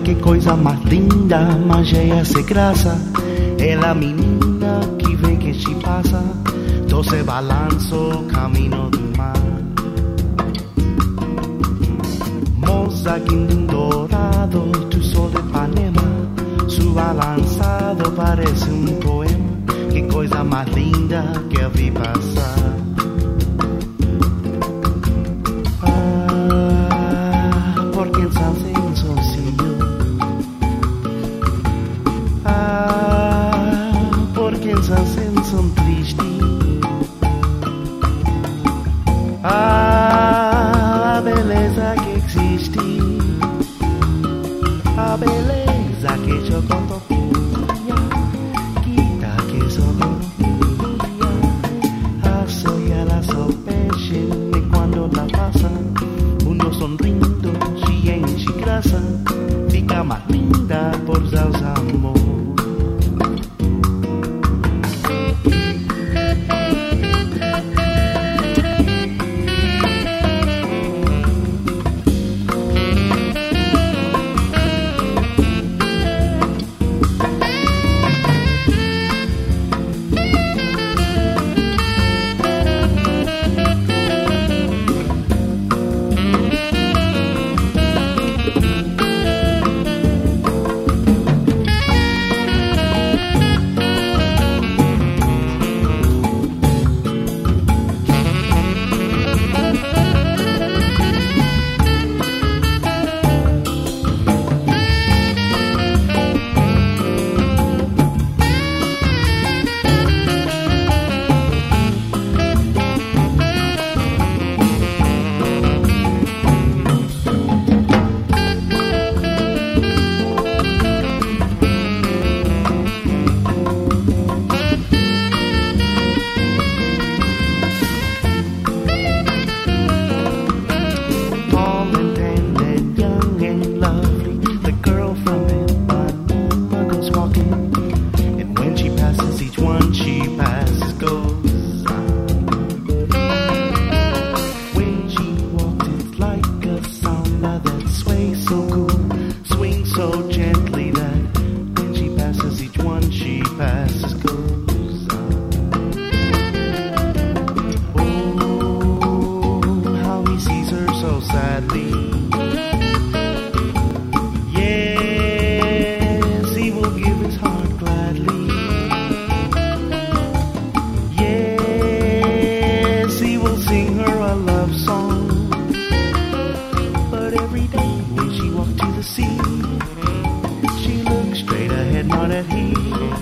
que coisa mais linda, mas cheia de graça. É a menina que vê que te passa, doce balanço, caminho do mar. Moça dorado, tu sol de Ipanema, sua lançado parece poema. Que coisa mais linda que eu vi passar. Porque el sensoncillo. Porque el son triste. A beleza que existe. A beleza que eu conto. Sonrindo, si enche graça, fica mais linda por seus amor. Not at he